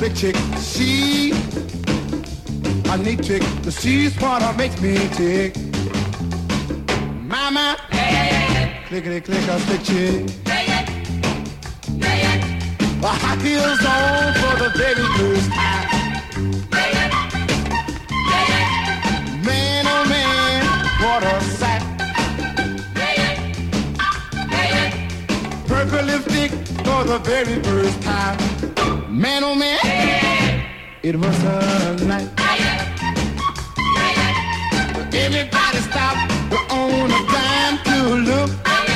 slick chick. She a neat chick. The she's what makes me tick. Mama, clickety click a slick chick. High heels on for the very first time. Man, oh man, what a sight. Purple lipstick for the very first time. Man, oh man, it was a night. Everybody stopped on a dime to look.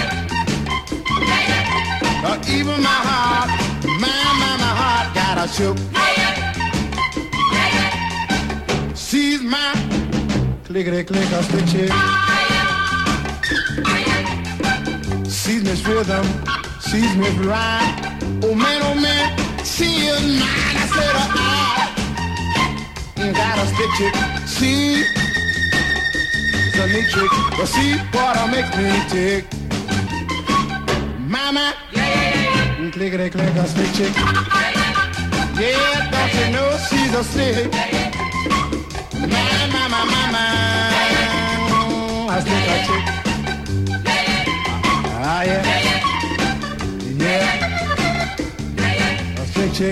Even my heart, my heart got a shook. She's my clickety click a stick chick. She's Miss Rhythm, she's Miss Rhyme. Oh man, she is mine. I said got a stick chick. She's a neat chick, but she what makes me tick. Mama, clickety click a stick chick. Yeah, don't you know she's a stick? My, a stick a chick. Ah yeah, a stick chick.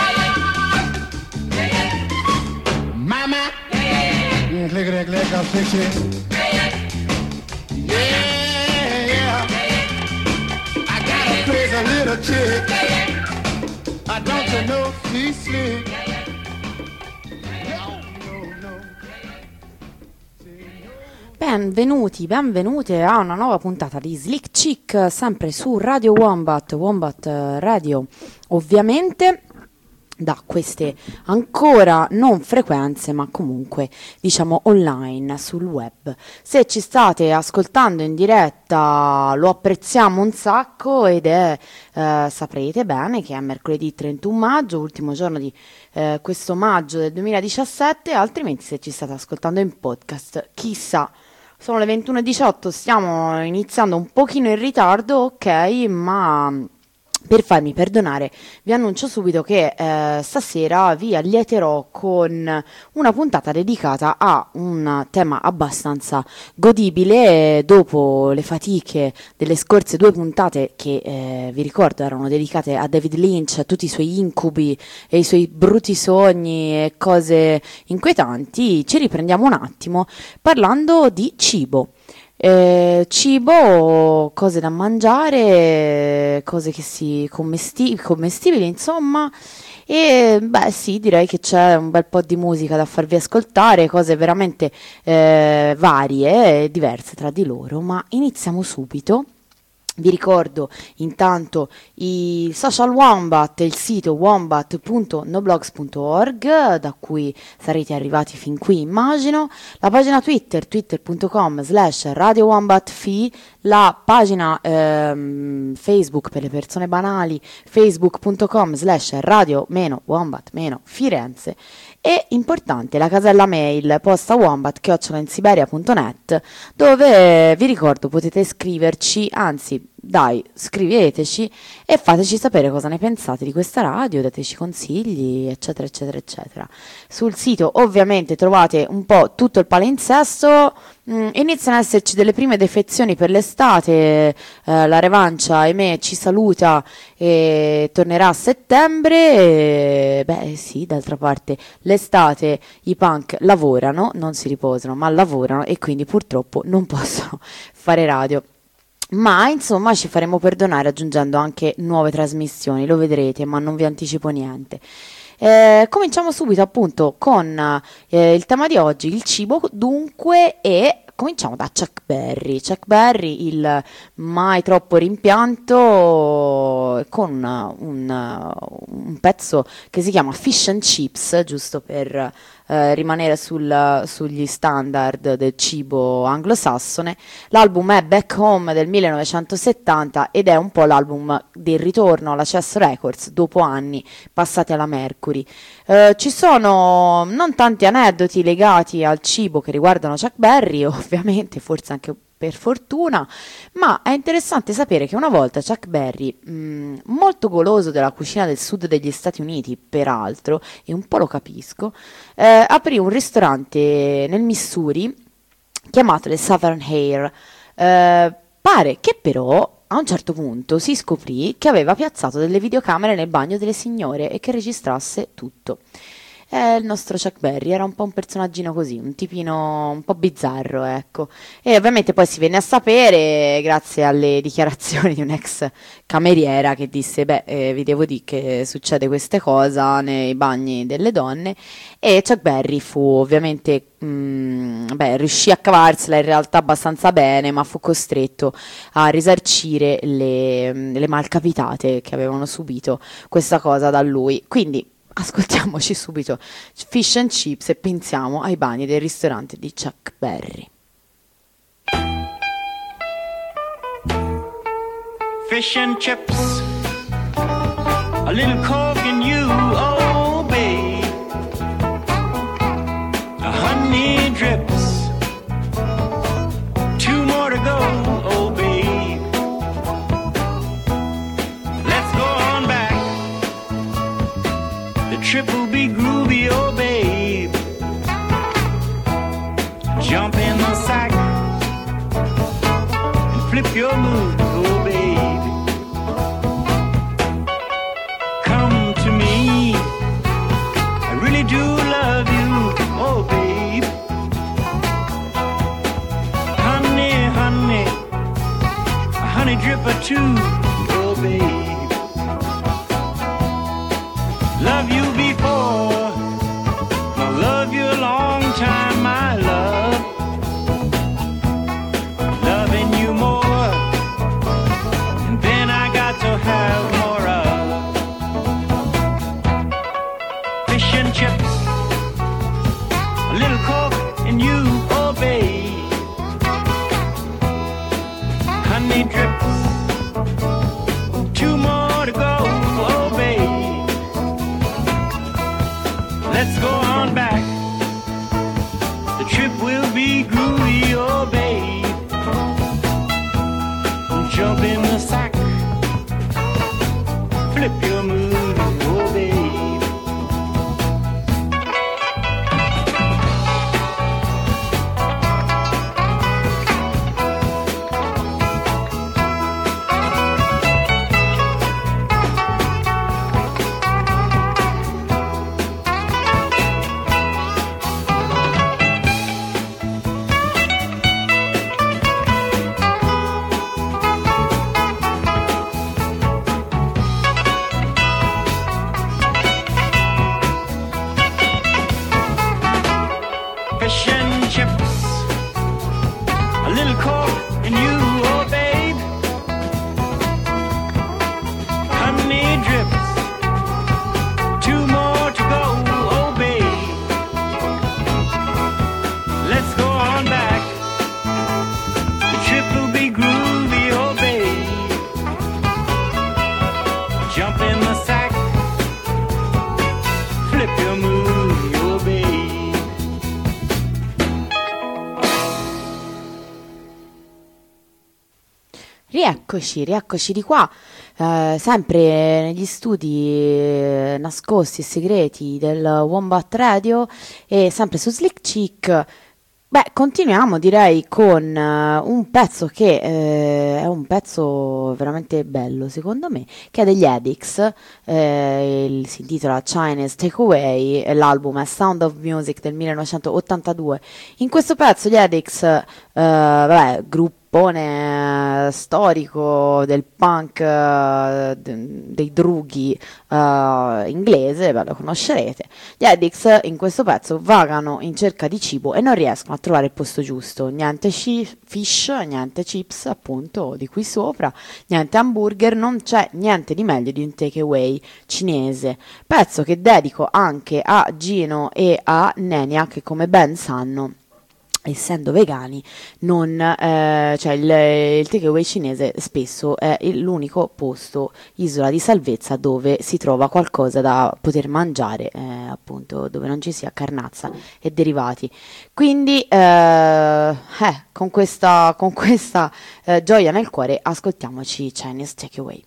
Mama, clickety click a stick chick. Yeah. Crazy little chick. I don't you know she's slick. Benvenute a una nuova puntata di Slick Chick, sempre su Radio Wombat, Radio, ovviamente da queste ancora non frequenze, ma comunque diciamo online sul web. Se ci state ascoltando in diretta lo apprezziamo un sacco ed è saprete bene che è mercoledì 31 maggio, ultimo giorno di questo maggio del 2017, altrimenti se ci state ascoltando in podcast, chissà. Sono le 21:18, stiamo iniziando un pochino in ritardo, ok, ma per farmi perdonare vi annuncio subito che stasera vi allieterò con una puntata dedicata a un tema abbastanza godibile dopo le fatiche delle scorse due puntate che vi ricordo erano dedicate a David Lynch, a tutti i suoi incubi e i suoi brutti sogni e cose inquietanti. Ci riprendiamo un attimo parlando di cibo. Cibo, cose da mangiare, cose che si commestibili, insomma, e beh sì, direi che c'è un bel po' di musica da farvi ascoltare, cose veramente varie e diverse tra di loro, ma iniziamo subito. Vi ricordo intanto il social Wombat e il sito wombat.noblogs.org, da cui sarete arrivati fin qui immagino, la pagina Twitter, twitter.com/radiowombatfi, la pagina Facebook per le persone banali, facebook.com/radio-wombat-firenze, e importante la casella mail postawombat@insiberia.net, dove vi ricordo potete scriverci, anzi dai, scriveteci e fateci sapere cosa ne pensate di questa radio, dateci consigli, eccetera eccetera eccetera. Sul sito ovviamente trovate un po' tutto il palinsesto. Iniziano ad esserci delle prime defezioni per l'estate, la Revancia ahimè ci saluta e tornerà a settembre, beh sì, d'altra parte l'estate i punk lavorano, non si riposano ma lavorano e quindi purtroppo non possono fare radio. Ma insomma ci faremo perdonare aggiungendo anche nuove trasmissioni, lo vedrete, ma non vi anticipo niente. Cominciamo subito appunto con il tema di oggi, il cibo dunque, e cominciamo da Chuck Berry. Chuck Berry, il mai troppo rimpianto, con un pezzo che si chiama Fish and Chips, giusto per rimanere sugli standard del cibo anglosassone. L'album è Back Home del 1970 ed è un po' l'album del ritorno alla Chess Records dopo anni passati alla Mercury. Ci sono non tanti aneddoti legati al cibo che riguardano Chuck Berry, ovviamente forse anche per fortuna, ma è interessante sapere che una volta Chuck Berry, molto goloso della cucina del sud degli Stati Uniti, peraltro, e un po' lo capisco, aprì un ristorante nel Missouri chiamato le Southern Hair. Pare che però a un certo punto si scoprì che aveva piazzato delle videocamere nel bagno delle signore e che registrasse tutto. Il nostro Chuck Berry era un po' un personaggino così, un tipino un po' bizzarro, ecco. E ovviamente poi si venne a sapere, grazie alle dichiarazioni di un'ex cameriera che disse, vi devo dire che succede questa cosa nei bagni delle donne, e Chuck Berry fu ovviamente, riuscì a cavarsela in realtà abbastanza bene, ma fu costretto a risarcire le malcapitate che avevano subito questa cosa da lui. Quindi ascoltiamoci subito Fish and Chips e pensiamo ai bagni del ristorante di Chuck Berry. Fish and chips, a little coke in you, oh babe. Honey drips, 2 more to go, oh babe. Let's go on back. The trip will be groovy, oh babe. Jump in the sack and flip your mood, oh babe. Come to me, I really do love you, oh babe. Honey, honey, a honey drip or 2, oh babe. Love you before, I'll love you a long time, my love. Loving you more, and then I got to have more of. Fish and chips, a little coke and you, oh babe. Honey drips, 2 more to go, oh babe. Let's go on back. The trip will be groovy, oh babe. Jump in the sack, flip your mood, oh babe. Fish and chips, a little coke and you, oh babe. Honey drips, 2 more to go, oh babe. Let's go on back. The trip will be groovy, oh babe. Jump in the sack, flip your mood, oh babe. Rieccoci di qua, sempre negli studi nascosti e segreti del Wombat Radio e sempre su Slick Chick. Continuiamo direi con un pezzo che è un pezzo veramente bello secondo me, che è degli Addicts, si intitola Chinese Takeaway e l'album è Sound of Music del 1982. In questo pezzo gli Addicts, gruppone storico del punk, dei drughi inglese, lo conoscerete. Gli Addicts in questo pezzo vagano in cerca di cibo e non riescono a trovare il posto giusto. Niente fish, niente chips, appunto, di qui sopra, niente hamburger, non c'è niente di meglio di un takeaway cinese. Pezzo che dedico anche a Gino e a Nenia, che come ben sanno essendo vegani, non, cioè il takeaway cinese spesso è l'unico posto, isola di salvezza, dove si trova qualcosa da poter mangiare, appunto, dove non ci sia carnazza e derivati. Quindi, con questa gioia nel cuore, ascoltiamoci Chinese Takeaway.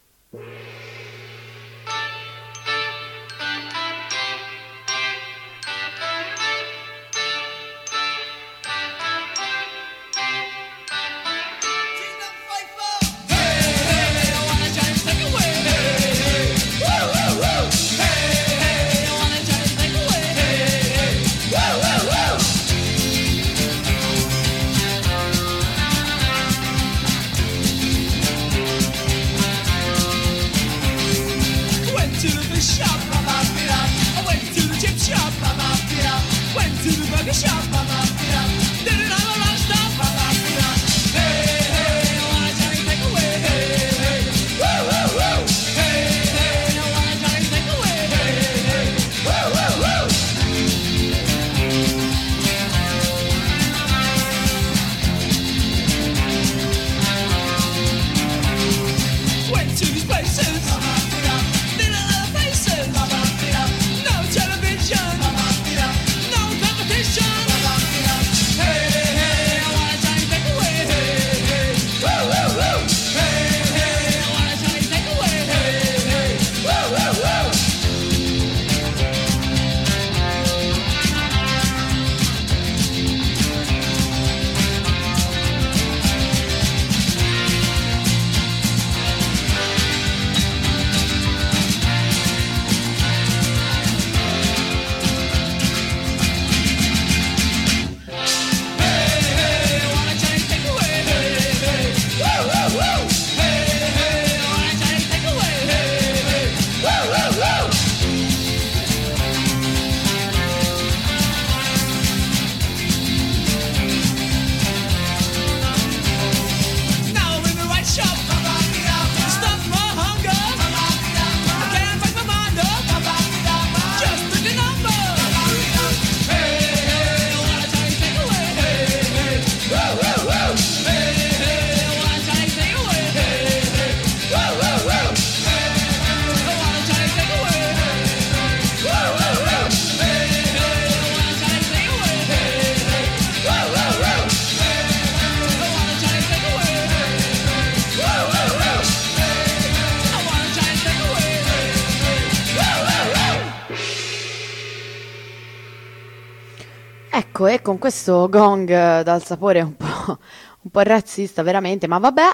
Ecco, e con questo gong dal sapore un po' razzista veramente, ma vabbè,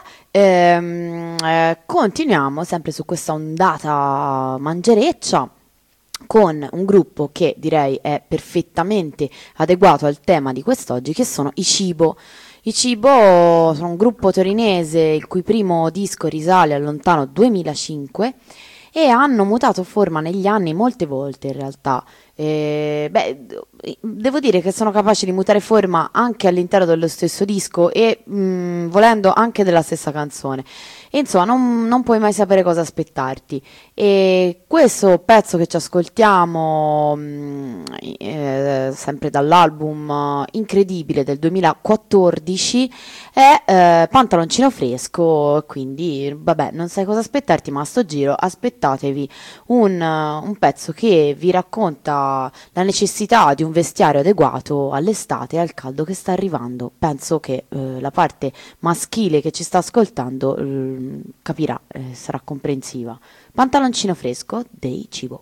continuiamo sempre su questa ondata mangereccia con un gruppo che direi è perfettamente adeguato al tema di quest'oggi, che sono i Cibo. I Cibo sono un gruppo torinese il cui primo disco risale al lontano 2005 e hanno mutato forma negli anni molte volte in realtà. Devo dire che sono capaci di mutare forma anche all'interno dello stesso disco e volendo anche della stessa canzone. E insomma, non puoi mai sapere cosa aspettarti. E questo pezzo che ci ascoltiamo, sempre dall'album Incredibile del 2014, è Pantaloncino Fresco. Quindi, vabbè, non sai cosa aspettarti, ma a sto giro aspettatevi un pezzo che vi racconta la necessità di un vestiario adeguato all'estate e al caldo che sta arrivando. Penso che la parte maschile che ci sta ascoltando capirà, sarà comprensiva. Pantaloncino Fresco dei Cibo.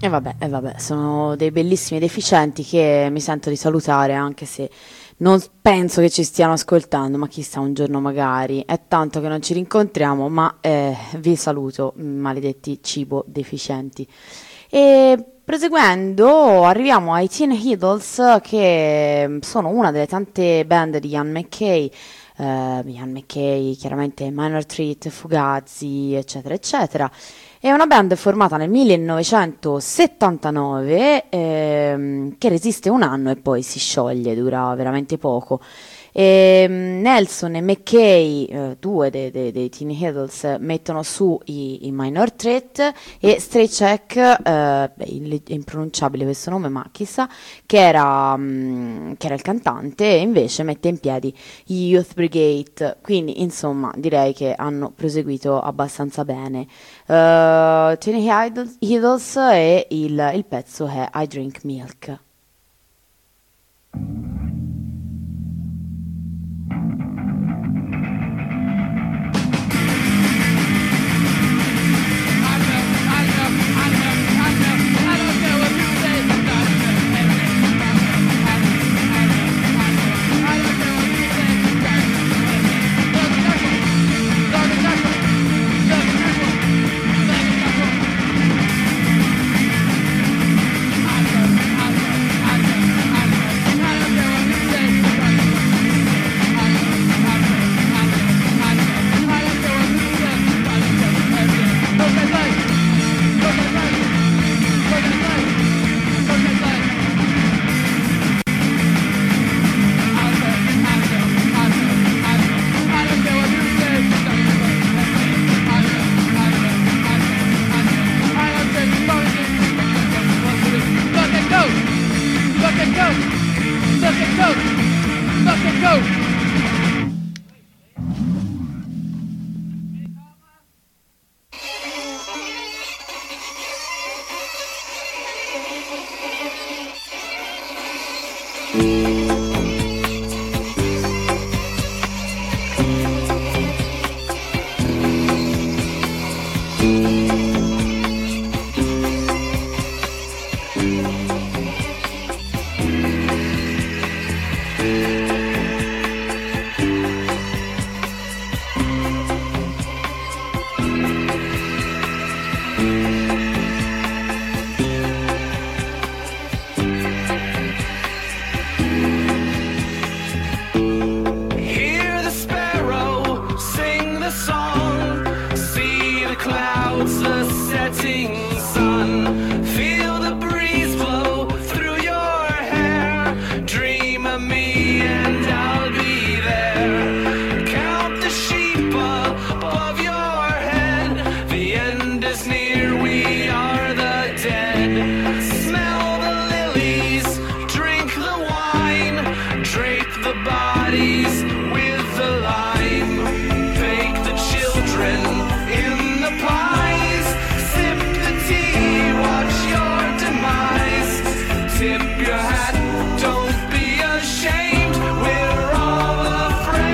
E vabbè, sono dei bellissimi deficienti che mi sento di salutare, anche se non penso che ci stiano ascoltando, ma chissà, un giorno magari. È tanto che non ci rincontriamo, ma vi saluto, maledetti cibo deficienti. E proseguendo, arriviamo ai Teen Idols, che sono una delle tante band di Ian MacKaye. Ian MacKaye, chiaramente Minor Threat, Fugazi, eccetera, eccetera. È una band formata nel 1979, che resiste un anno e poi si scioglie, dura veramente poco. Nelson e McKay, due dei Teen Idols, mettono su i Minor Threat, e Stray Check, è impronunciabile questo nome, ma chissà, che era il cantante, e invece mette in piedi i Youth Brigade. Quindi insomma direi che hanno proseguito abbastanza bene. Teen Idols, e il pezzo è I Drink Milk.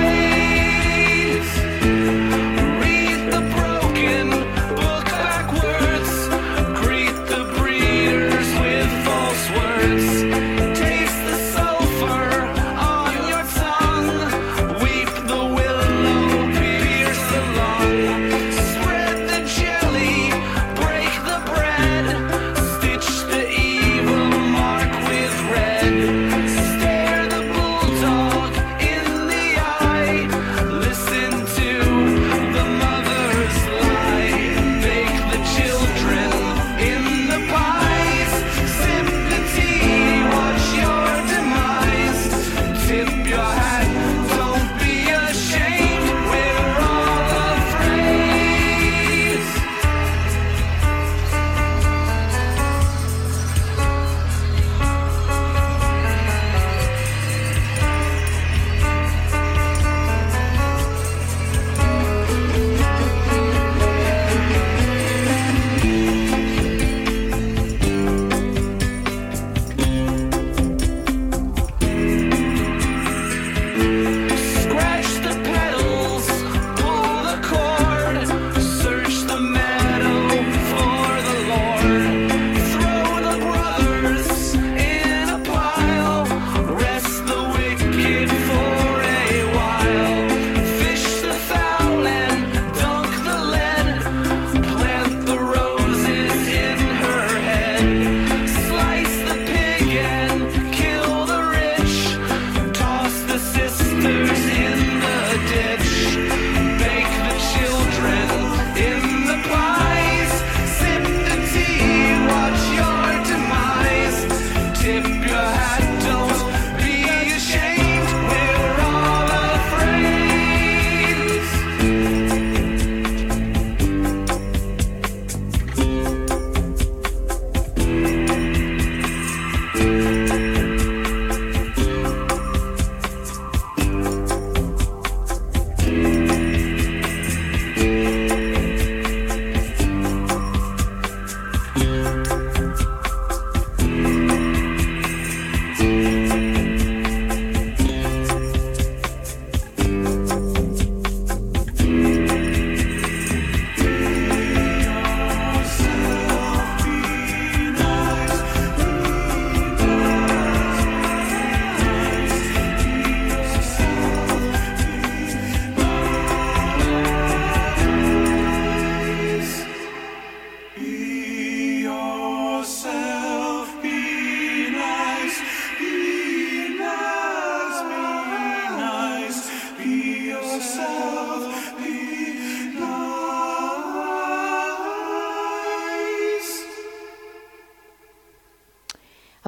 Read the broken book backward.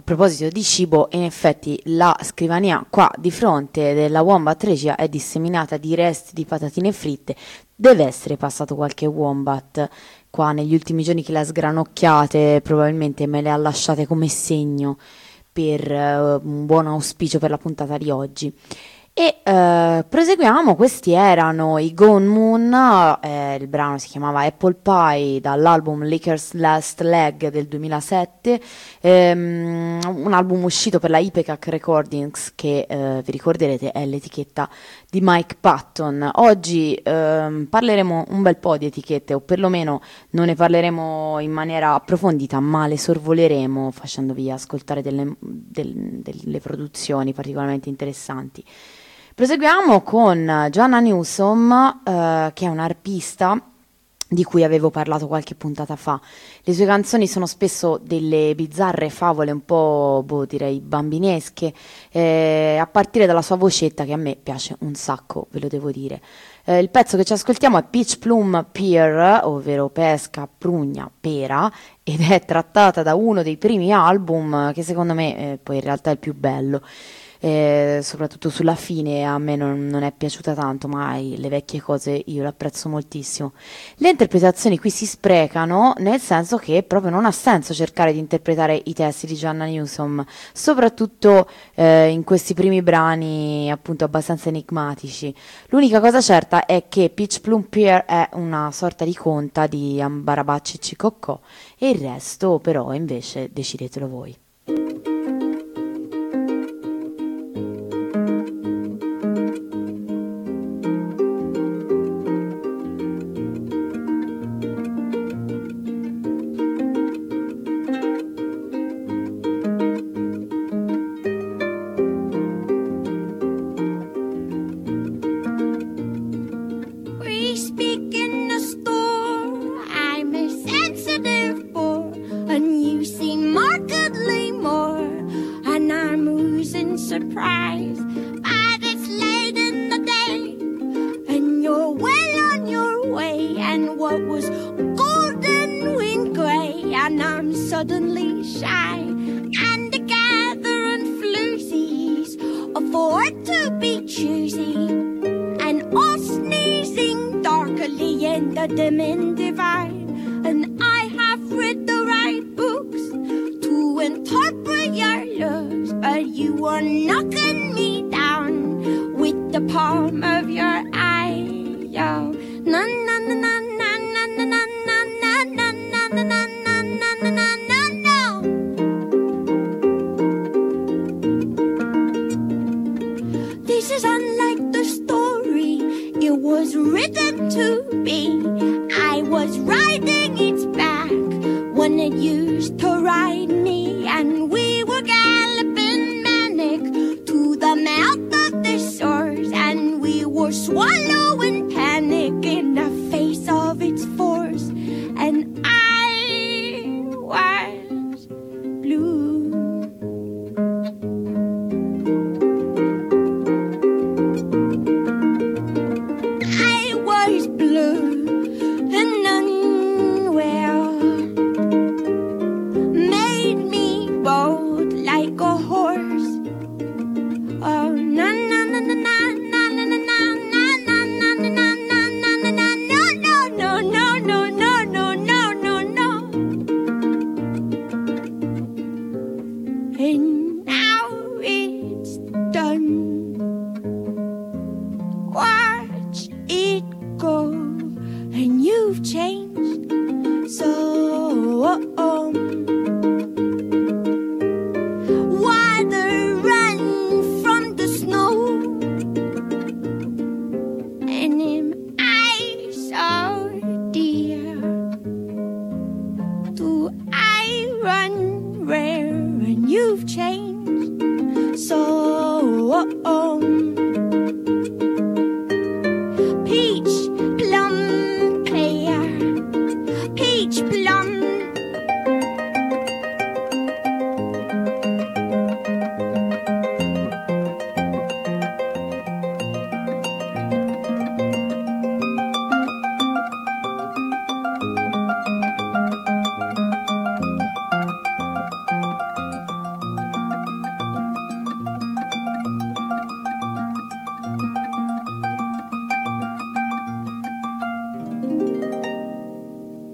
proposito di cibo, in effetti la scrivania qua di fronte della Wombat Regia è disseminata di resti di patatine fritte. Deve essere passato qualche Wombat qua negli ultimi giorni che le ha sgranocchiate, probabilmente me le ha lasciate come segno per un buon auspicio per la puntata di oggi. E proseguiamo, questi erano i Gone Moon, il brano si chiamava Apple Pie dall'album Liquor's Last Leg del 2007, un album uscito per la Ipecac Recordings che vi ricorderete è l'etichetta di Mike Patton. Oggi parleremo un bel po' di etichette, o perlomeno non ne parleremo in maniera approfondita, ma le sorvoleremo facendovi ascoltare delle produzioni particolarmente interessanti. Proseguiamo con Joanna Newsom, che è un'arpista di cui avevo parlato qualche puntata fa. Le sue canzoni sono spesso delle bizzarre favole un po', direi bambinesche, a partire dalla sua vocetta che a me piace un sacco, ve lo devo dire. Il pezzo che ci ascoltiamo è Peach Plum Pear, ovvero pesca, prugna, pera, ed è trattata da uno dei primi album che secondo me poi in realtà è il più bello. Soprattutto sulla fine a me non è piaciuta tanto, ma le vecchie cose io le apprezzo moltissimo. Le interpretazioni qui si sprecano, nel senso che proprio non ha senso cercare di interpretare i testi di Joanna Newsom, soprattutto in questi primi brani appunto abbastanza enigmatici. L'unica cosa certa è che Peach Plum Pear è una sorta di conta di Ambarabacci e Cicoccò, e il resto però invece decidetelo voi.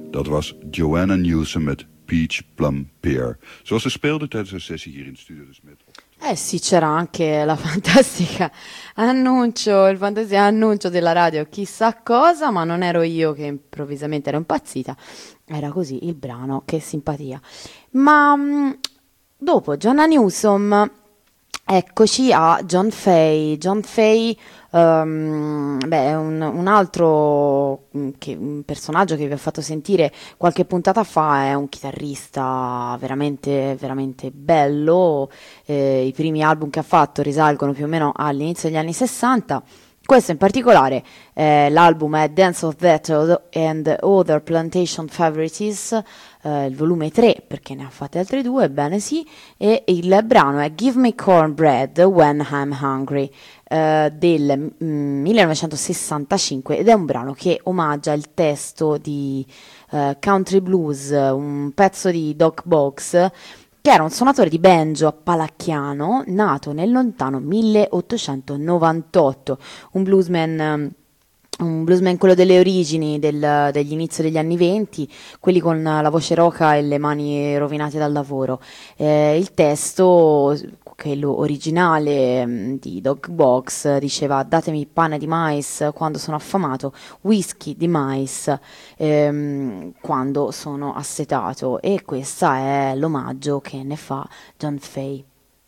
Dat was Joanna Newsom met Peach Plum Pear. Zoals ze speelde tijdens een sessie hier in de Studio de Smet. Sì, c'era anche la fantastica il fantastico annuncio della radio, chissà cosa, ma non ero io che improvvisamente ero impazzita, era così il brano, che simpatia. Ma dopo Joanna Newsom, eccoci a John Fay. John Fay è un altro un personaggio che vi ho fatto sentire qualche puntata fa, è un chitarrista veramente, veramente bello. I primi album che ha fatto risalgono più o meno all'inizio degli anni 60. Questo in particolare, l'album è Dance of That and Other Plantation Favorites, il volume 3, perché ne ha fatte altre due, ebbene sì, e il brano è Give Me Cornbread When I'm Hungry, del 1965, ed è un brano che omaggia il testo di Country Blues, un pezzo di Doc Box, che era un suonatore di banjo appalacchiano nato nel lontano 1898, un bluesman quello delle origini, degli inizi degli anni 20, quelli con la voce roca e le mani rovinate dal lavoro. Il testo, quello originale di Dog Box, diceva: datemi pane di mais quando sono affamato, whisky di mais quando sono assetato, e questo è l'omaggio che ne fa John Fay.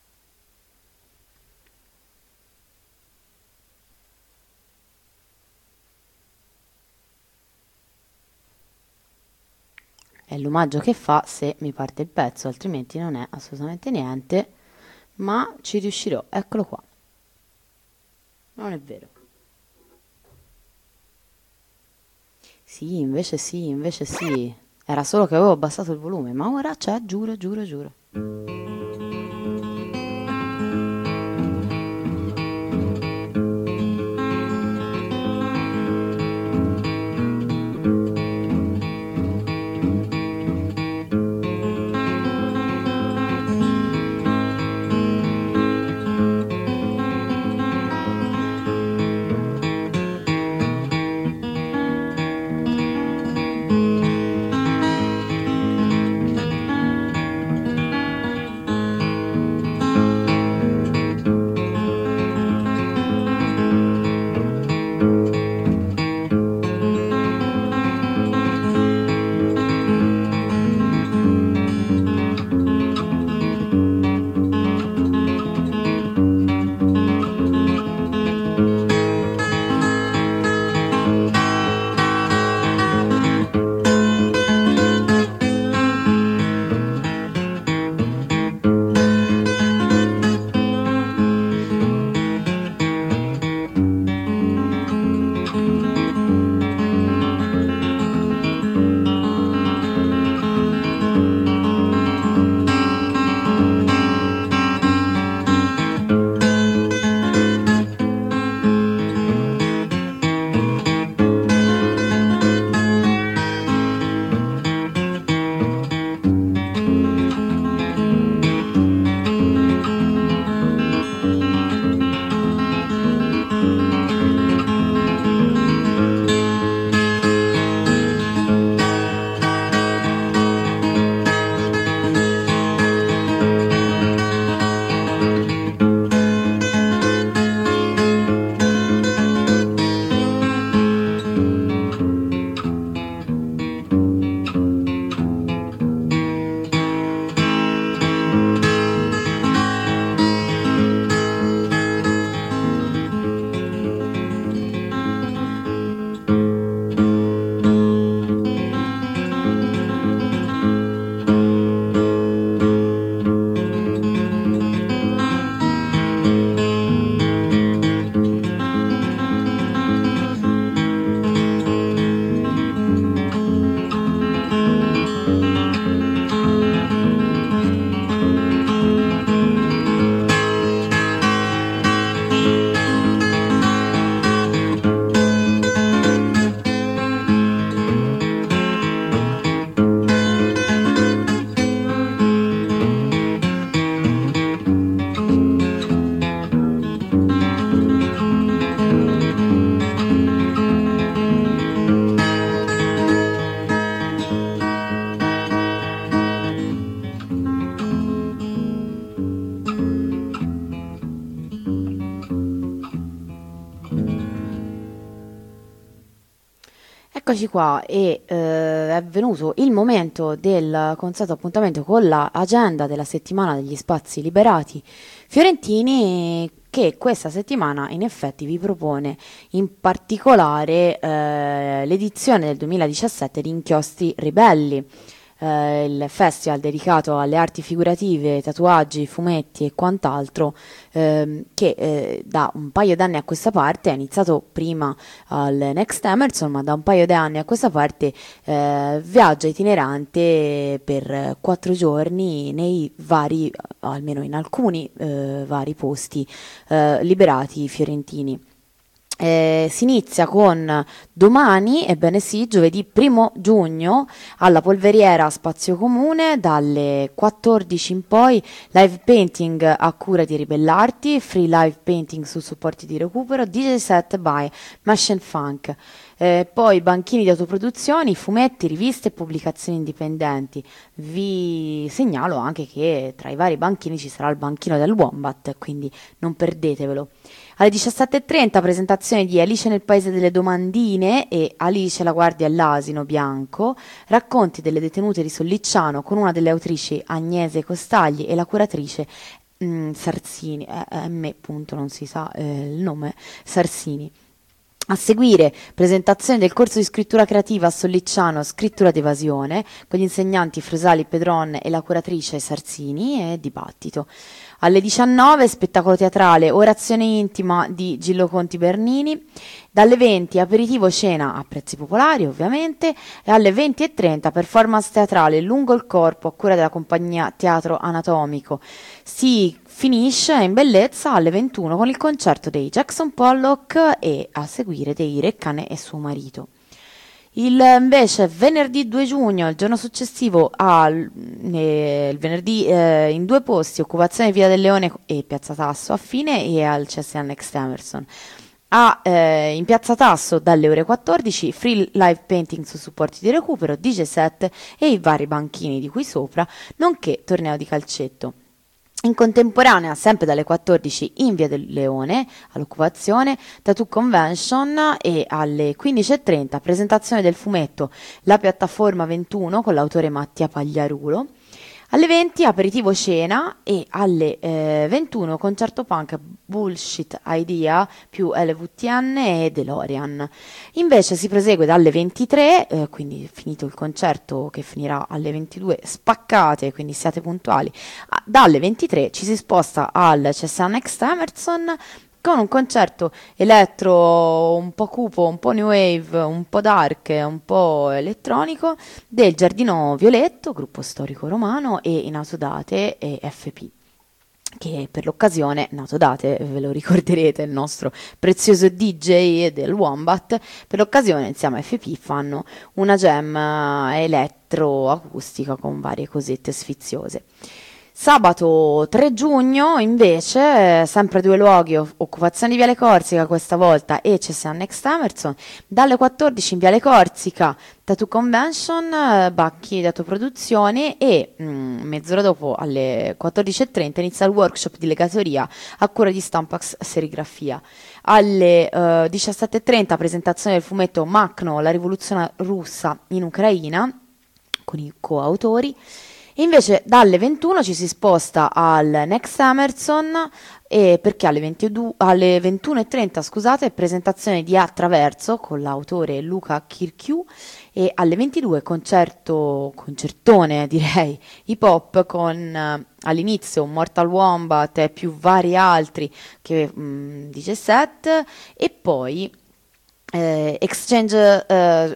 È l'omaggio che fa se mi parte il pezzo, altrimenti non è assolutamente niente, ma ci riuscirò. Eccolo qua. Non è vero. Sì, invece sì, invece sì. Era solo che avevo abbassato il volume, ma ora c'è, giuro, giuro, giuro. Eccoci qua e è venuto il momento del consueto appuntamento con l'agenda della settimana degli spazi liberati fiorentini, che questa settimana in effetti vi propone in particolare l'edizione del 2017 di Inchiostri Ribelli, il festival dedicato alle arti figurative, tatuaggi, fumetti e quant'altro, che da un paio d'anni a questa parte, è iniziato prima al Next Emerson, ma da un paio di anni a questa parte viaggia itinerante per 4 giorni nei vari, almeno in alcuni vari posti liberati fiorentini. Si inizia con domani, ebbene sì, giovedì 1 giugno alla Polveriera Spazio Comune, dalle 14 in poi live painting a cura di Ribellarti, free live painting su supporti di recupero, DJ set by Machine Funk. Poi banchini di autoproduzioni, fumetti, riviste e pubblicazioni indipendenti. Vi segnalo anche che tra i vari banchini ci sarà il banchino del Wombat, quindi non perdetevelo. Alle 17:30 presentazione di Alice nel Paese delle Domandine e Alice la guardia all'asino bianco, racconti delle detenute di Sollicciano con una delle autrici Agnese Costagli e la curatrice Sarsini, appunto non si sa il nome, Sarsini. A seguire, presentazione del corso di scrittura creativa a Sollicciano, scrittura d'evasione, con gli insegnanti Fresali Pedron e la curatrice Sarsini, e dibattito. Alle 19, spettacolo teatrale Orazione intima di Gillo Conti Bernini. Dalle 20, aperitivo cena a prezzi popolari ovviamente, e alle 20:30 performance teatrale Lungo il corpo a cura della compagnia Teatro Anatomico. Si finisce in bellezza alle 21 con il concerto dei Jackson Pollock e a seguire dei Reccane e suo marito. Invece venerdì 2 giugno, il giorno successivo, il venerdì in 2 posti, occupazione Via del Leone e Piazza Tasso a Fine e al CSA Next Emerson. In Piazza Tasso dalle ore 14 free live painting su supporti di recupero, DJ set e i vari banchini di qui sopra, nonché torneo di calcetto. In contemporanea, sempre dalle 14 in Via del Leone, all'occupazione, Tattoo Convention, e alle 15:30 presentazione del fumetto La piattaforma 21 con l'autore Mattia Pagliarulo. Alle 20 aperitivo cena e alle 21 concerto punk Bullshit Idea più LVTN e DeLorean. Invece si prosegue dalle 23, quindi finito il concerto che finirà alle 22, spaccate, quindi siate puntuali. Dalle 23 ci si sposta al CSA Next Emerson con un concerto elettro un po' cupo, un po' new wave, un po' dark, un po' elettronico del Giardino Violetto, gruppo storico romano, e in Autodate e FP, che per l'occasione, Autodate, ve lo ricorderete, il nostro prezioso DJ del Wombat, per l'occasione insieme a FP fanno una jam elettroacustica con varie cosette sfiziose. Sabato 3 giugno invece, sempre 2 luoghi, occupazione di Viale Corsica questa volta e CSA Next Emerson, dalle 14 in Viale Corsica, Tattoo Convention, Bacchi di autoproduzione e mezz'ora dopo alle 14:30 inizia il workshop di legatoria a cura di Stampax Serigrafia. Alle 17:30 presentazione del fumetto Makhno, la rivoluzione russa in Ucraina, con i coautori. Invece dalle 21 ci si sposta al Next Emerson, perché alle 21:30 scusate, presentazione di Attraverso con l'autore Luca Kirchiu, e alle 22 concertone direi hip hop con all'inizio Mortal Wombat e più vari altri che DJ set, e poi Exchange,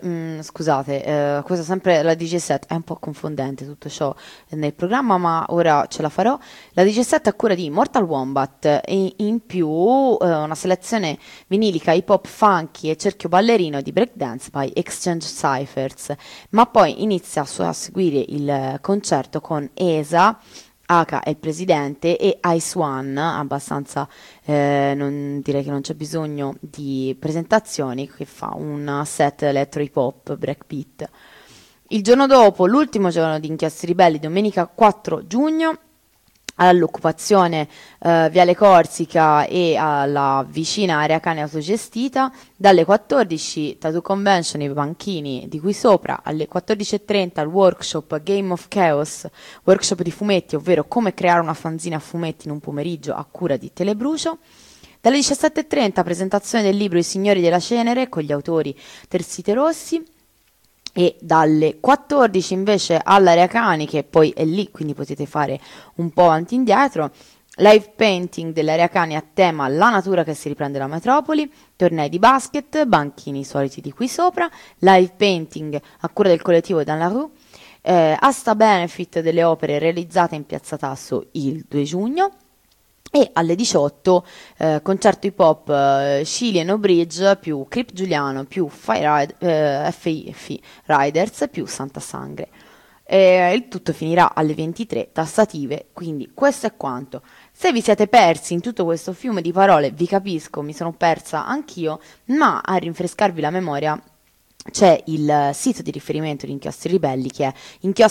questo sempre la DJ set, è un po' confondente tutto ciò nel programma, ma ora ce la farò. La DJ set a cura di Mortal Wombat e in più una selezione vinilica hip hop funky e cerchio ballerino di breakdance by Exchange Cyphers, ma poi inizia a seguire il concerto con ESA, Aka è il presidente, e Ice One, abbastanza, direi che non c'è bisogno di presentazioni, che fa un set electro hip hop breakbeat. Il giorno dopo, l'ultimo giorno di Inchiostri Ribelli, domenica 4 giugno, all'occupazione Viale Corsica e alla vicina area cane autogestita. Dalle 14 Tattoo Convention, i banchini di qui sopra, alle 14:30 il workshop Game of Chaos, workshop di fumetti, ovvero come creare una fanzina a fumetti in un pomeriggio a cura di Telebrucio. Dalle 17:30 presentazione del libro I Signori della Cenere con gli autori Tersite Rossi. E dalle 14 invece all'area cani, che poi è lì, quindi potete fare un po' avanti e indietro, live painting dell'area cani a tema La natura che si riprende la metropoli, tornei di basket, banchini soliti di qui sopra, live painting a cura del collettivo Dan La Rue, asta benefit delle opere realizzate in Piazza Tasso il 2 giugno. E alle 18 concerto hip hop Scili e No Bridge più Crip Giuliano più FI Riders più Santa Sangre. Il tutto finirà alle 23 tassative, quindi questo è quanto. Se vi siete persi in tutto questo fiume di parole, vi capisco, mi sono persa anch'io, ma a rinfrescarvi la memoria c'è il sito di riferimento di Inchiostri Ribelli, che è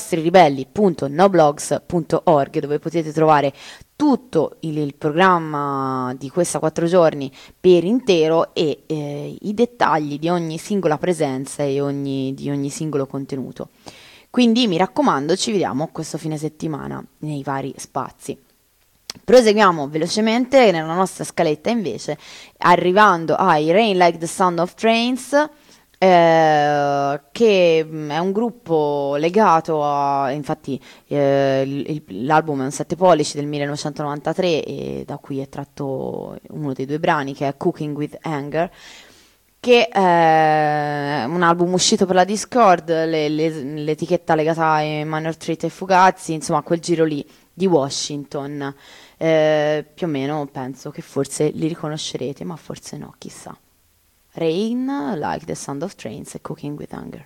inchiostriribelli.noblogs.org, dove potete trovare tutto il programma di questa 4 giorni per intero e i dettagli di ogni singola presenza e di ogni singolo contenuto. Quindi mi raccomando, ci vediamo questo fine settimana nei vari spazi. Proseguiamo velocemente nella nostra scaletta invece, arrivando ai Rain Like the Sound of Trains, che è un gruppo legato a, infatti l'album è un 7 pollici del 1993 e da cui è tratto uno dei 2 brani, che è Cooking with Anger, che è un album uscito per la Discord, l'etichetta legata ai Minor Threat e Fugazi, insomma quel giro lì di Washington. Più o meno penso che forse li riconoscerete, ma forse no, chissà. Rain, Like the Sound of Trains e Cooking with Anger.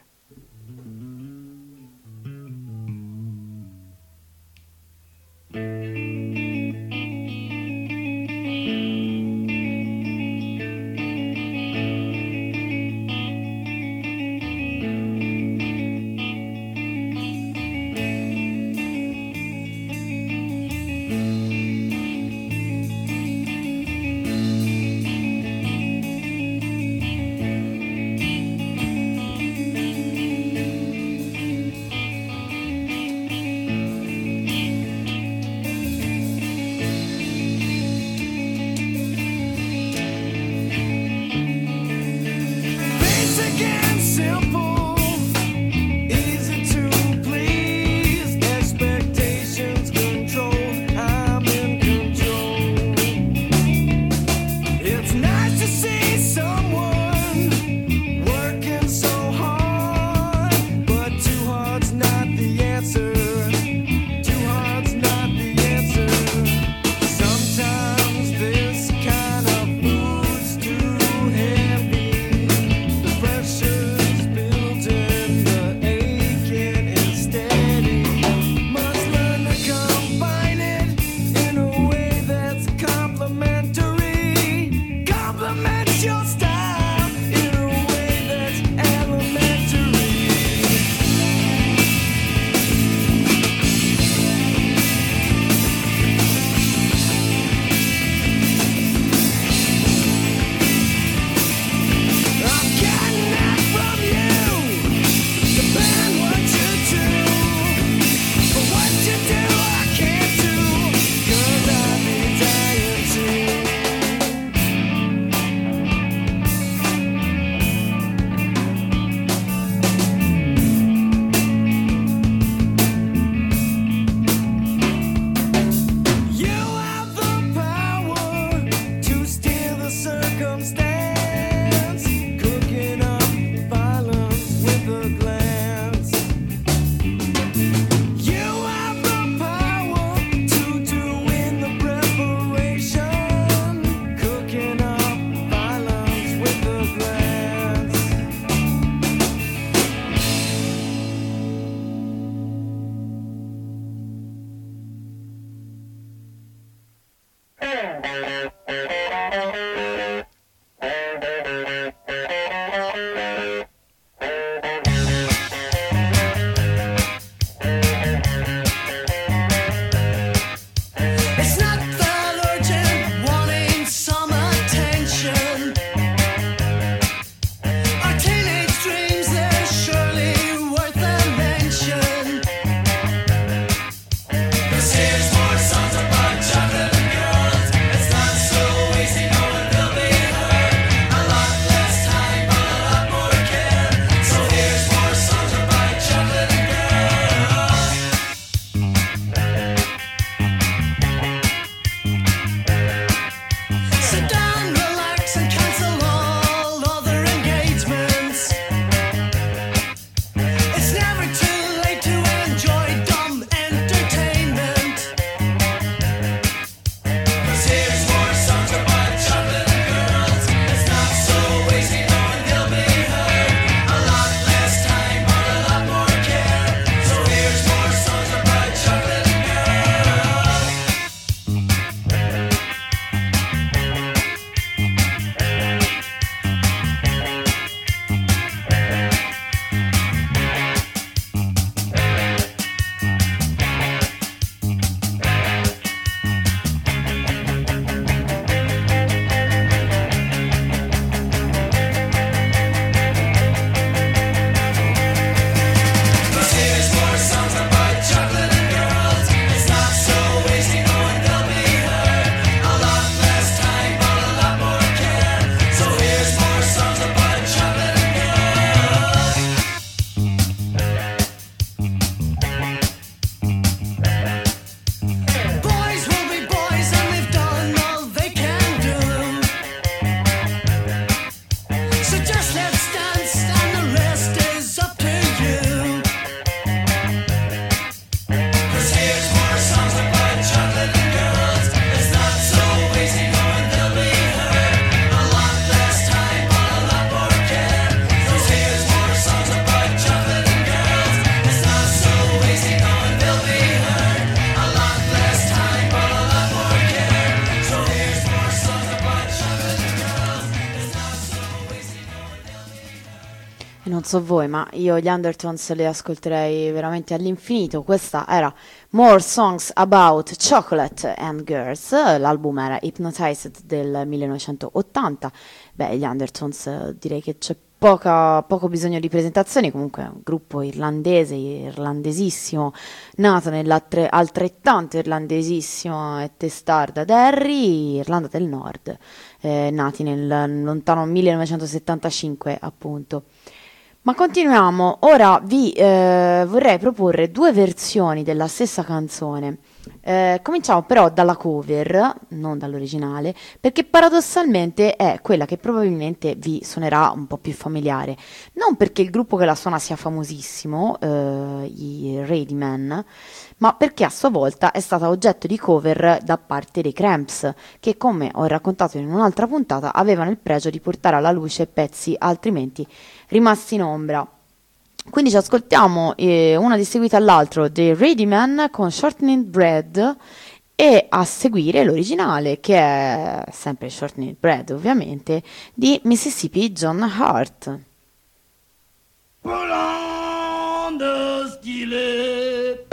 so voi, ma io gli Undertones li ascolterei veramente all'infinito. Questa era More Songs About Chocolate and Girls, l'album era Hypnotized del 1980. Beh, gli Undertones direi che c'è poco bisogno di presentazioni, comunque è un gruppo irlandesissimo, nato nell'altrettanto irlandesissimo e testarda Derry, Irlanda del Nord, nati nel lontano 1975 appunto. Ma continuiamo, ora vi vorrei proporre due versioni della stessa canzone. Cominciamo però dalla cover, non dall'originale, perché paradossalmente è quella che probabilmente vi suonerà un po' più familiare. Non perché il gruppo che la suona sia famosissimo, i Radiman, ma perché a sua volta è stata oggetto di cover da parte dei Cramps, che come ho raccontato in un'altra puntata avevano il pregio di portare alla luce pezzi altrimenti rimasti in ombra. Quindi ci ascoltiamo una di seguita all'altro dei Radiman con Shortening Bread e a seguire l'originale, che è sempre Shortening Bread ovviamente, di Mississippi John Hart. Put on the skillet,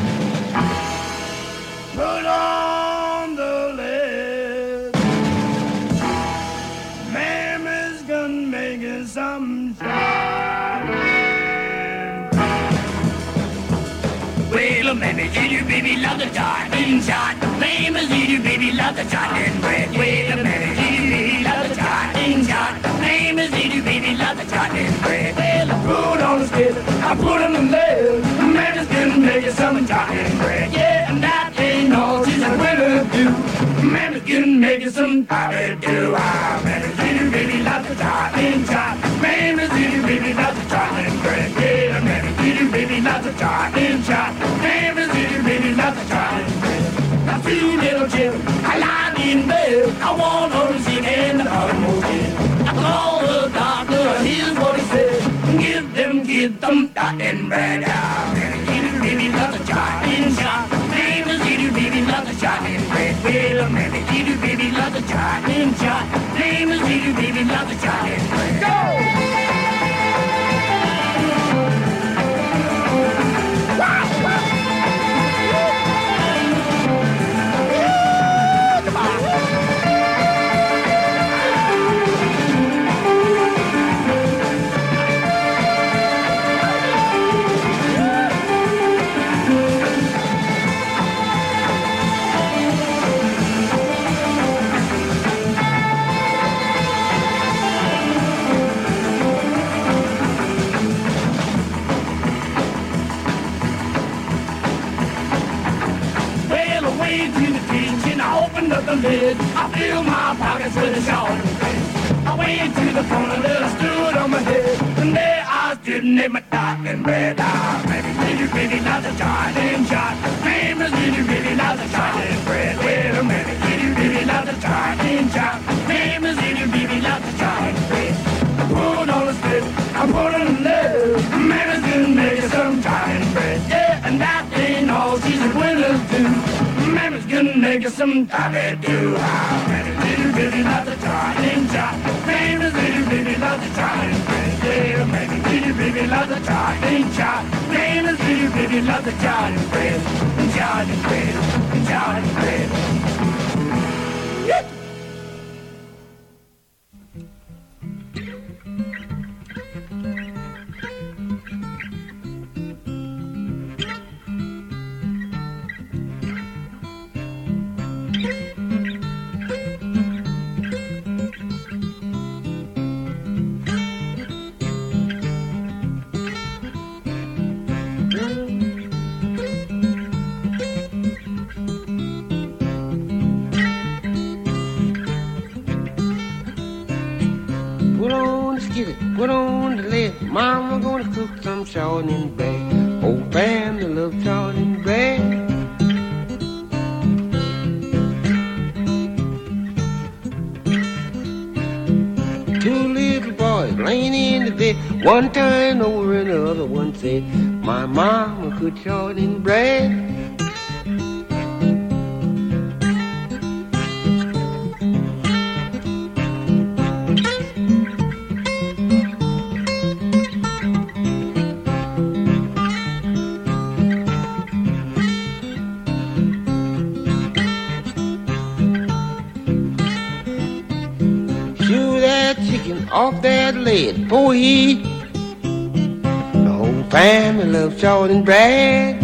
put on the lid, Mammy's gonna make it some shine. Well, mammy, did you baby love the tartan shot? Mammy's did you baby love the tartan bread? Well, mammy, did you baby love the tartan shot? Mammy's did you baby love the tartan bread? Well, I put on the skillet, I put on the lid, Mammy's gonna make it some tartan bread. Yeah, and that ain't all she's gonna do. Mammy's gonna make it some tartan do. Ah, mammy's did you baby love the tartan shot? Mammy's did you baby love the tartan bread? Yeah, mammy's did you baby love the tartan shot? Mammy's did you baby love the tartan bread? Now, two little children, I lied in bed. I want her to sing in the uttermost end. I called the doctor, here's what he said: give them kids some tartan bread. Ah, mammy's did you baby love the tartan shot? Mammy's did you baby love the tartan bread? Well, mammy's did you baby love the tartan shot? Mammy's did you baby love the tartan bread? Go! Up the lid, I filled my pockets with a shawty bread. I went to the corner that I stood on my head, and there I stood and ate my tartan bread. Ah, baby, did you really love the tartan shot? Baby, did you really love the tartan bread? Wait a minute, did you really love the tartan shot? Baby, did you really love the tartan bread? I put on a spit, I put on a lid, maybe didn't make it some tartan bread. Yeah, and that ain't all she's a winner too. Mammy's gonna make you some tartan do. Ah, Mammy, did you really love the tartan shot? Mammy's did you really love the tartan bread? Yeah, Mammy, did you really love the tartan shot? Mammy's did you really love the tartan bread? Tartan bread, tartan bread. Yeah. Put on the lid, Mama gonna cook some shortening bread. Old family love shortening bread. Two little boys laying in the bed, one turned over and the other one said, my mama could shorten bread. drinking off that lead. Poor he, the whole family loves short and Brad.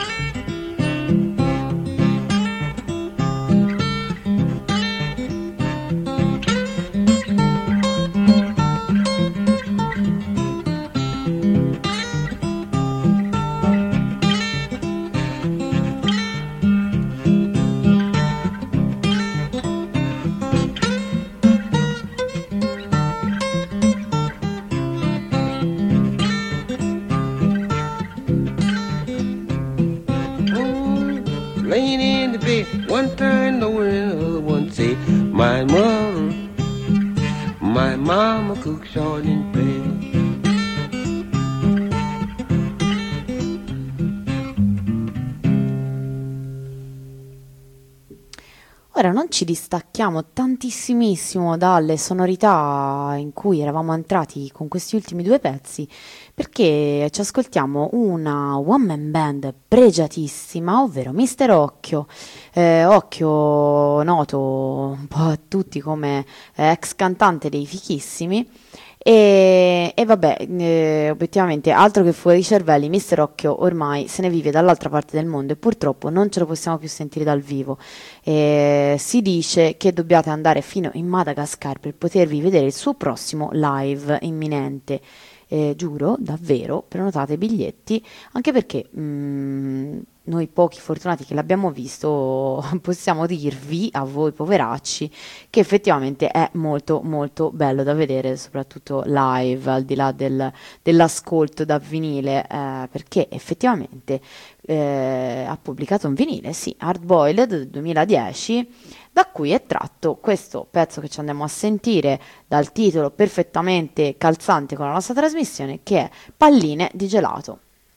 Laying in the bed, one turn over and the other one say, my mama cooks short and bread. Ora non ci distacchiamo tantissimissimo dalle sonorità in cui eravamo entrati con questi ultimi due pezzi, perché ci ascoltiamo una one man band pregiatissima, ovvero Mister Occhio. Occhio noto un po' a tutti come ex cantante dei Fichissimi. E vabbè, obiettivamente altro che fuori cervelli, Mister Occhio ormai se ne vive dall'altra parte del mondo e purtroppo non ce lo possiamo più sentire dal vivo. Si dice che dobbiate andare fino in Madagascar per potervi vedere il suo prossimo live imminente. Giuro, davvero, prenotate i biglietti, anche perché noi pochi fortunati che l'abbiamo visto possiamo dirvi, a voi poveracci, che effettivamente è molto molto bello da vedere, soprattutto live, al di là dell'ascolto da vinile, perché effettivamente ha pubblicato un vinile, sì, Hard Boiled del 2010, da cui è tratto questo pezzo che ci andiamo a sentire dal titolo perfettamente calzante con la nostra trasmissione, che è Palline di gelato.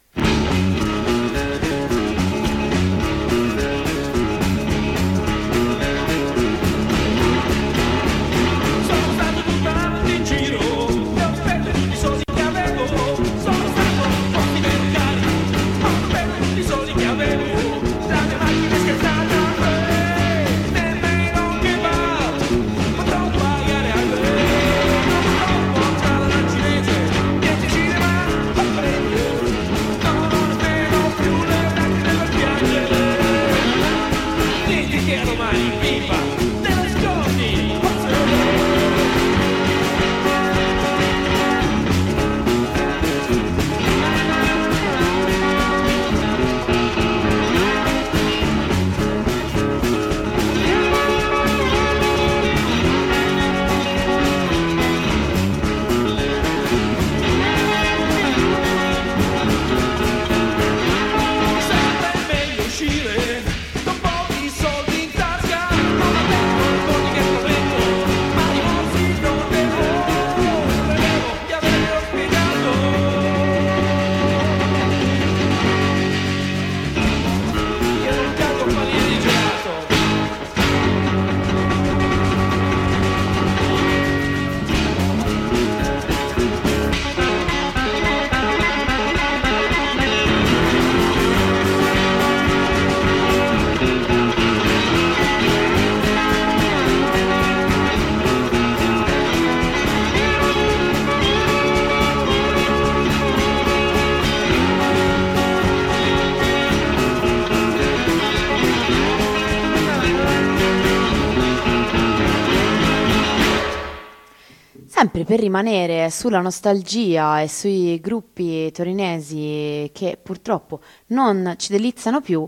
Sempre per rimanere sulla nostalgia e sui gruppi torinesi che purtroppo non ci deliziano più,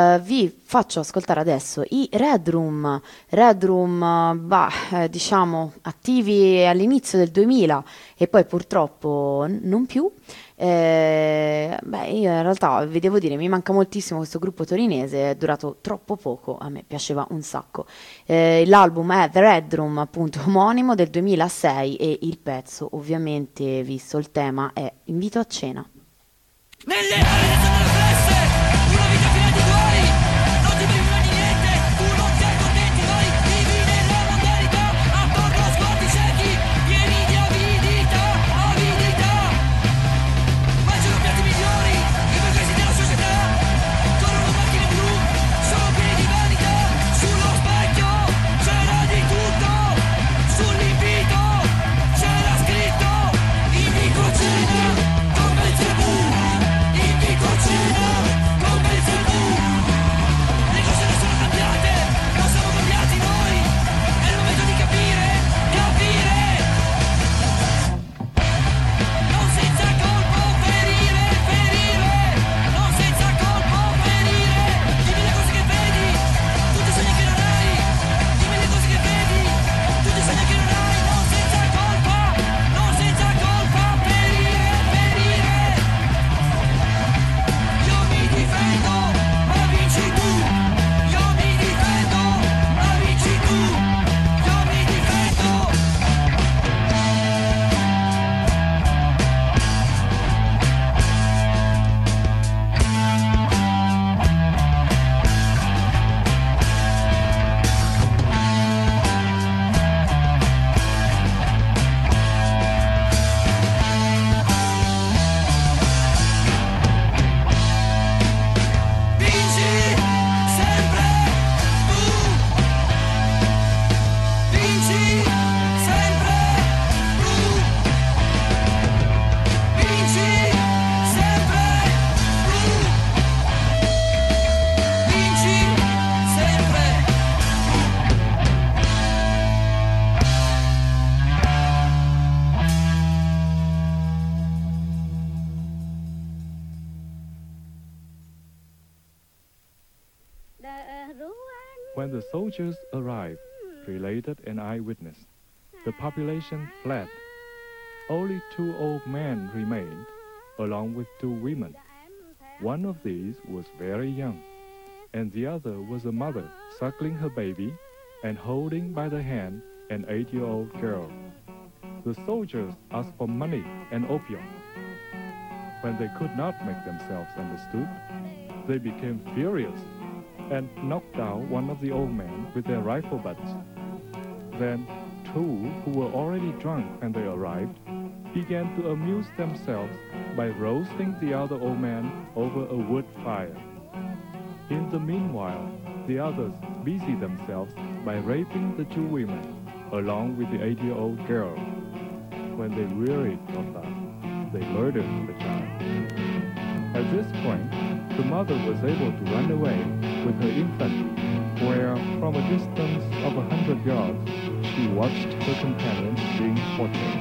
vi faccio ascoltare adesso i Red Room, diciamo attivi all'inizio del 2000 e poi purtroppo non più. Io in realtà vi devo dire, mi manca moltissimo questo gruppo torinese, è durato troppo poco, a me piaceva un sacco. L'album è The Red Room, appunto omonimo, del 2006, e il pezzo, ovviamente visto il tema, è Invito a cena. Nelle aree sono le feste, una vita piena di guai, non ti priva di niente, tu non sei contenti, noi vivi nella modernità, attorno a sguardi ciechi, pieni di avidità, mangiano piatti migliori, i progressi della società, corrono macchine blu, sono pieni di vanità, sullo specchio c'era di tutto, sull'invito c'era When the soldiers arrived, related an eyewitness, the population fled. Only 2 old men remained, along with 2 women. One of these was very young, and the other was a mother suckling her baby and holding by the hand an 8-year-old girl. The soldiers asked for money and opium. When they could not make themselves understood, they became furious and knocked down one of the old men with their rifle butts. Then 2 who were already drunk when they arrived began to amuse themselves by roasting the other old man over a wood fire. In the meanwhile, the others busied themselves by raping the 2 women along with the 8-year-old girl. When they wearied of that, they murdered the child. At this point, the mother was able to run away with her infant, where from a distance of 100 yards, she watched her companions being tortured.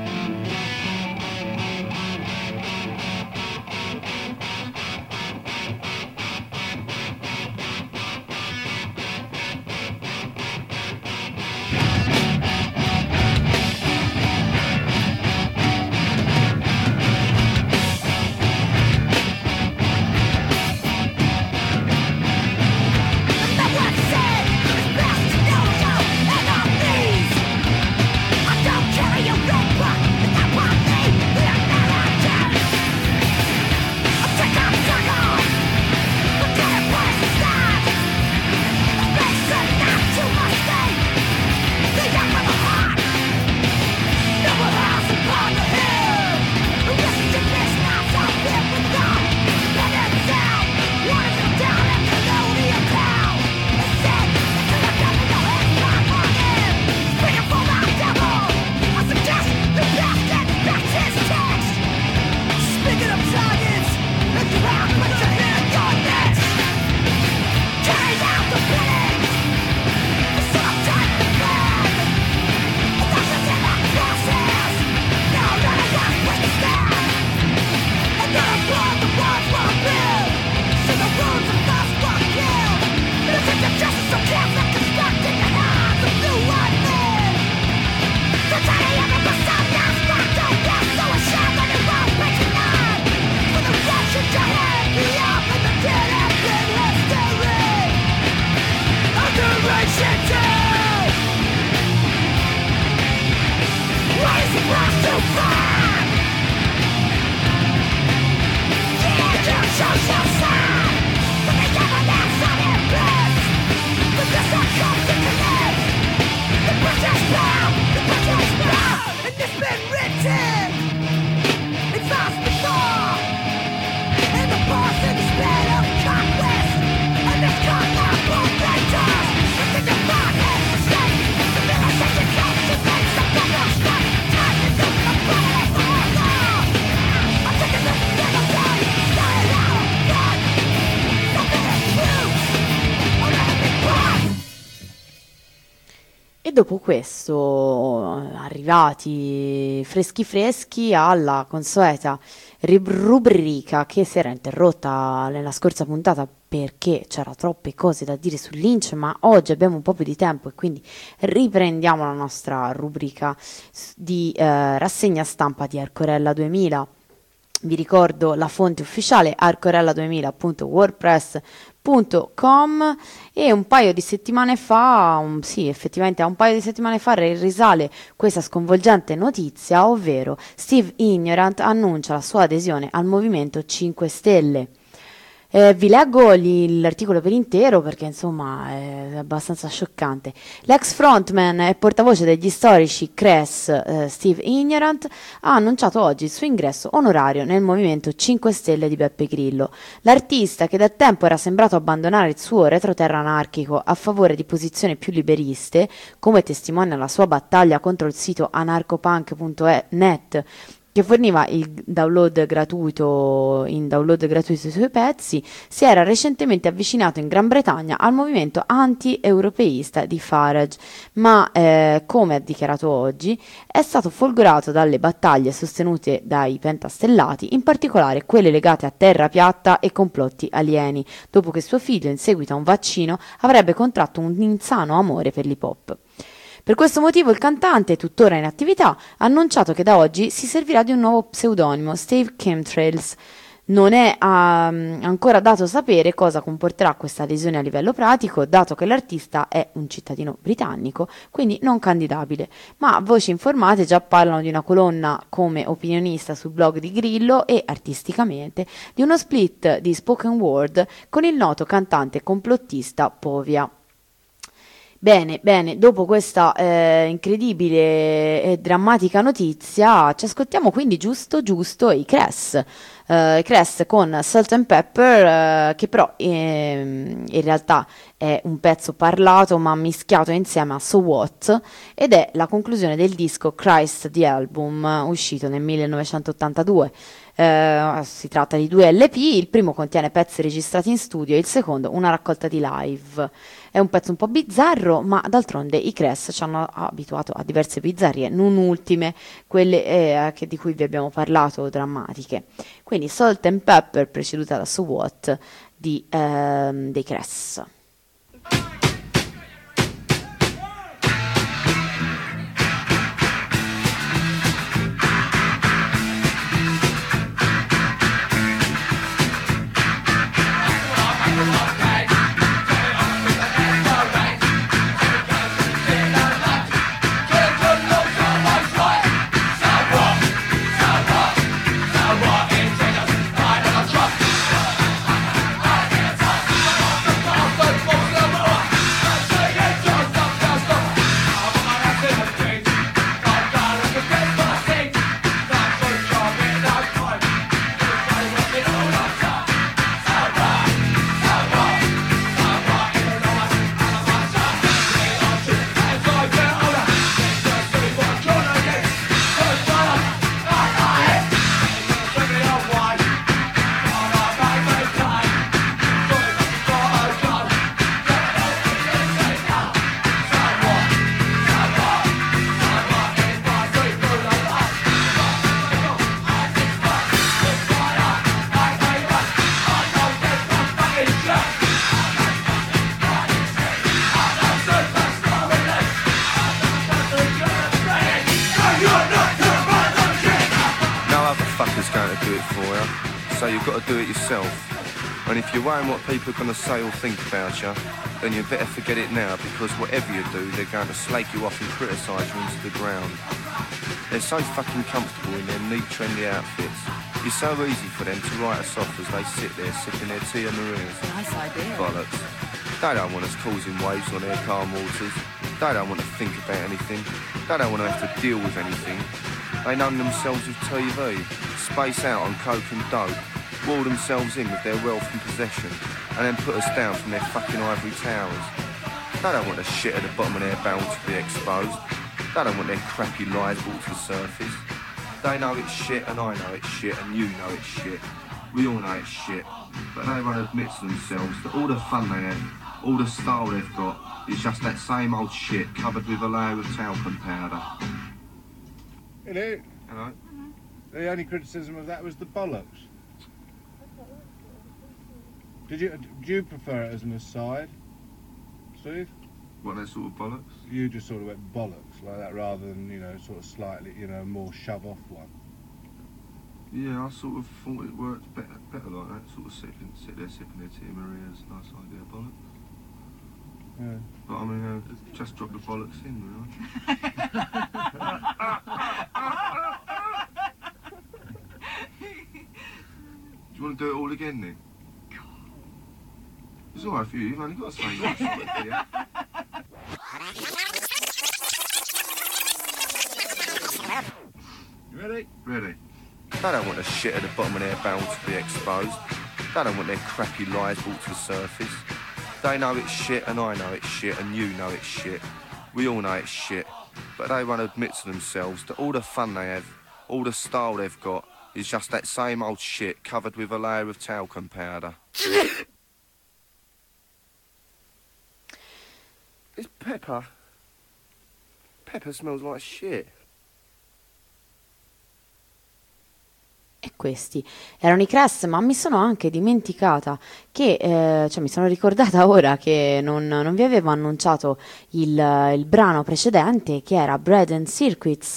Dopo questo, arrivati freschi alla consueta rubrica che si era interrotta nella scorsa puntata perché c'era troppe cose da dire sul Lynch, ma oggi abbiamo un po' più di tempo e quindi riprendiamo la nostra rubrica di rassegna stampa di Arcorella 2000. Vi ricordo la fonte ufficiale arcorella2000.wordpress.com e un paio di settimane fa, effettivamente a un paio di settimane fa risale questa sconvolgente notizia, ovvero Steve Ignorant annuncia la sua adesione al Movimento 5 Stelle. Vi leggo l'articolo per intero perché insomma è abbastanza scioccante. L'ex frontman e portavoce degli storici Crass, Steve Ignorant, ha annunciato oggi il suo ingresso onorario nel Movimento 5 Stelle di Beppe Grillo. L'artista, che da tempo era sembrato abbandonare il suo retroterra anarchico a favore di posizioni più liberiste, come testimonia la sua battaglia contro il sito anarcopunk.net che forniva il download gratuito i suoi pezzi, si era recentemente avvicinato in Gran Bretagna al movimento anti-europeista di Farage, ma come ha dichiarato oggi è stato folgorato dalle battaglie sostenute dai pentastellati, in particolare quelle legate a terra piatta e complotti alieni, dopo che suo figlio, in seguito a un vaccino, avrebbe contratto un insano amore per l'hip hop. Per questo motivo il cantante, tuttora in attività, ha annunciato che da oggi si servirà di un nuovo pseudonimo, Steve Chemtrails. Non è ancora dato sapere cosa comporterà questa adesione a livello pratico, dato che l'artista è un cittadino britannico, quindi non candidabile, ma voci informate già parlano di una colonna come opinionista sul blog di Grillo e, artisticamente, di uno split di spoken word con il noto cantante complottista Povia. Bene, dopo questa incredibile e drammatica notizia, ci ascoltiamo quindi giusto i Cress. Cress con Salt and Pepper, che però in realtà è un pezzo parlato ma mischiato insieme a So What, ed è la conclusione del disco Christ the Album, uscito nel 1982. Si tratta di 2 LP, il primo contiene pezzi registrati in studio e il secondo una raccolta di live. È un pezzo un po' bizzarro, ma d'altronde i Cress ci hanno abituato a diverse bizzarrie, non ultime quelle di cui vi abbiamo parlato, drammatiche. Quindi Salt and Pepper, preceduta da So What dei Cress. So you've got to do it yourself. And if you're worrying what people are going to say or think about you, then you better forget it now, because whatever you do, they're going to slake you off and criticise you into the ground. They're so fucking comfortable in their neat, trendy outfits. It's so easy for them to write us off as they sit there sipping their tea and Marias. Nice idea. Bollocks. They don't want us causing waves on their calm waters. They don't want to think about anything. They don't want to have to deal with anything. They numb themselves with TV, space out on coke and dope, wall themselves in with their wealth and possession, and then put us down from their fucking ivory towers. They don't want the shit at the bottom of their barrel to be exposed. They don't want their crappy lies brought to the surface. They know it's shit, and I know it's shit, and you know it's shit. We all know it's shit, but they won't admit to themselves that all the fun they have, all the style they've got, is just that same old shit covered with a layer of talcum powder. Hello. Hello? The only criticism of that was the bollocks. Do you prefer it as an aside, Steve? What, that sort of bollocks? You just sort of went bollocks like that rather than, sort of slightly, more shove-off one. Yeah, I sort of thought it worked better like that, sort of sit there sipping their tea and Maria's, nice idea, bollocks. Yeah. But I mean, just drop the bollocks in, really. Do you want to do it all again then? It's alright for you, you've only got to say nice idea. You ready? Ready. They don't want the shit at the bottom of their barrel to be exposed. They don't want their crappy lies brought to the surface. They know it's shit, and I know it's shit, and you know it's shit. We all know it's shit, but they won't admit to themselves that all the fun they have, All the style they've got is just that same old shit covered with a layer of talcum powder. It's Pepper. Pepper smells like shit. E questi erano i Cress, ma mi sono anche dimenticata che, cioè mi sono ricordata ora che non vi avevo annunciato il brano precedente, che era Bread and Circuits,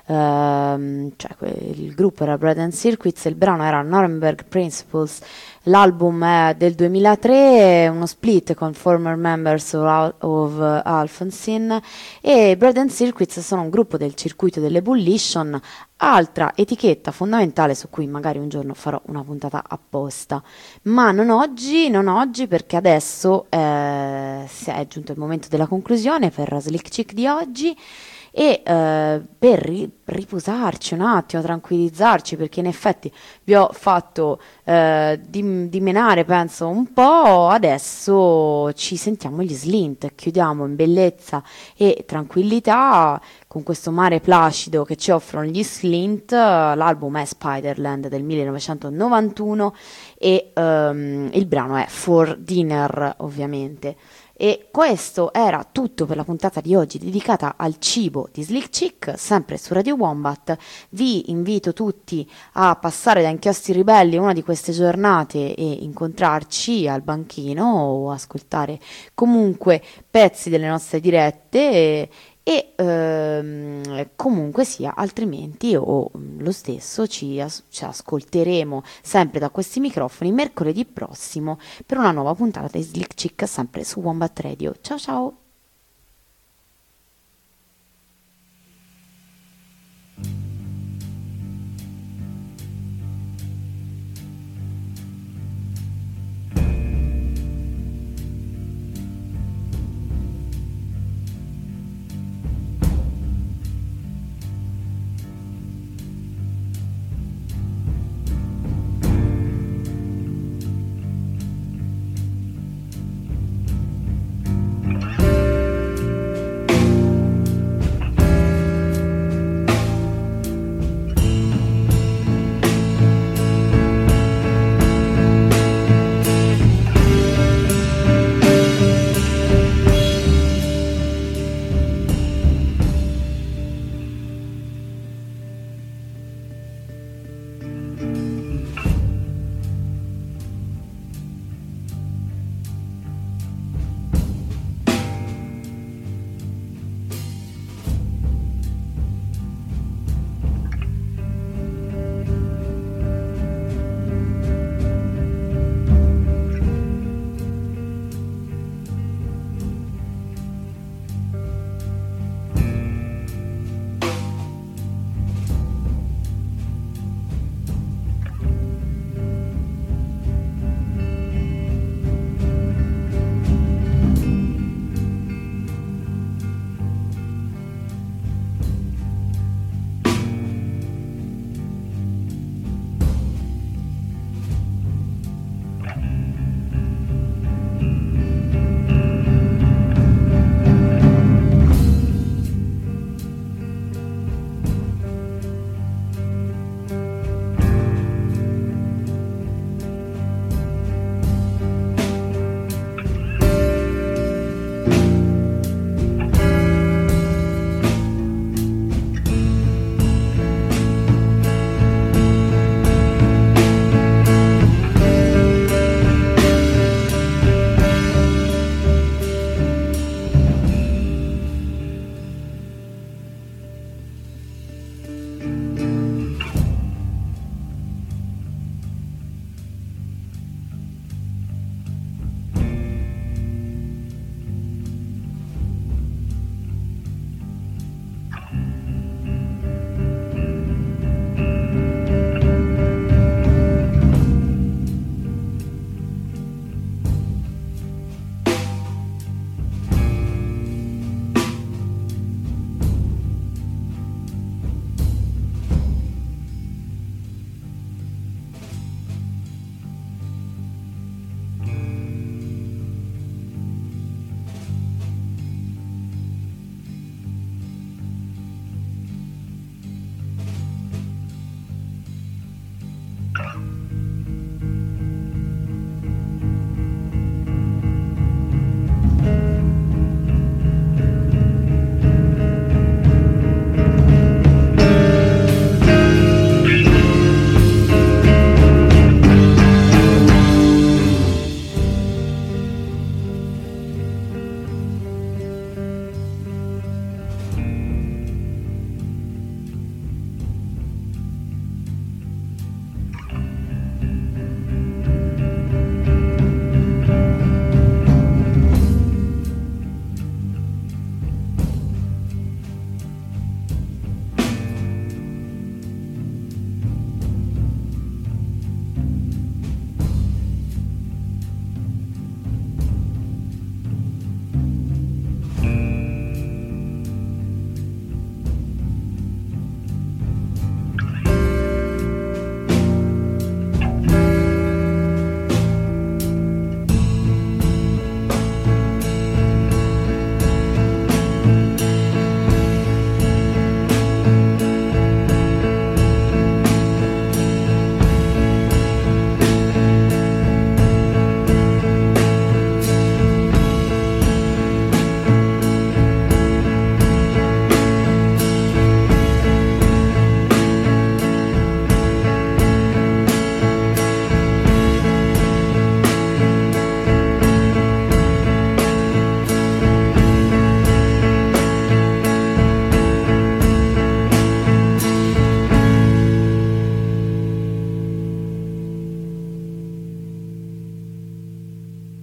il gruppo era Bread and Circuits, il brano era Nuremberg Principles. L'album è del 2003, uno split con former members of Alphonsine, e Bread and Circuits sono un gruppo del circuito dell'Ebullition, altra etichetta fondamentale su cui magari un giorno farò una puntata apposta, ma non oggi perché adesso è giunto il momento della conclusione per Slick Chick di oggi. E per riposarci un attimo, tranquillizzarci, perché in effetti vi ho fatto dimenare penso un po', adesso ci sentiamo gli Slint, chiudiamo in bellezza e tranquillità con questo mare placido che ci offrono gli Slint. L'album è Spiderland del 1991 e il brano è For Dinner, ovviamente. E questo era tutto per la puntata di oggi dedicata al cibo di Slick Chick, sempre su Radio Wombat. Vi invito tutti a passare da Inchiostri Ribelli una di queste giornate e incontrarci al banchino o ascoltare comunque pezzi delle nostre dirette e comunque sia, altrimenti o lo stesso ci ascolteremo sempre da questi microfoni mercoledì prossimo per una nuova puntata di Slick Chick, sempre su Wombat Radio. Ciao ciao!